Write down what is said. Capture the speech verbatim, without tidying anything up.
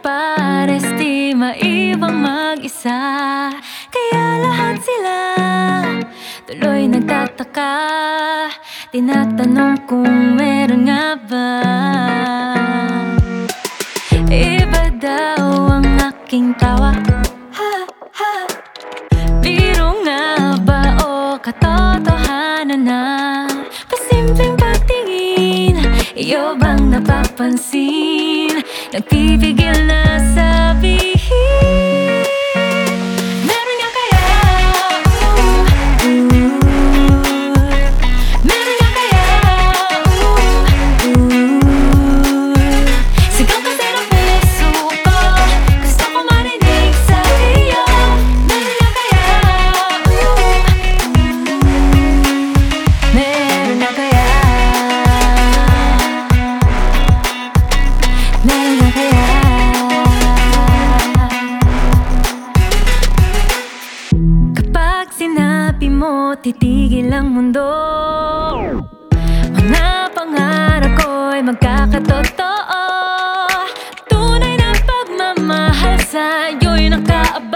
pares di maiwang mag-isa. Kaya lahat sila tuloy nagtataka, tinatanong kung meron nga ba. Iba daw ang aking tawa, ha, ha. Biro nga ba o katotohanan na? Pasimpleng pagtingin, iyo bang napapansin? Nagpipigil na sabihin, meron nga kaya? Ooh, ooh. Meron nga kaya? Ooh, ooh. Sigaw kasi ng puso ko, gusto ko marinig sa iyo. Meron nga kaya? Ooh, ooh. Meron nga kaya? Meron nga kaya? Kapag sinabi mo titigil ang mundo, mga pangarap ko'y magkakatotoo. Tunay na pagmamahal sa'yo'y nakaabot.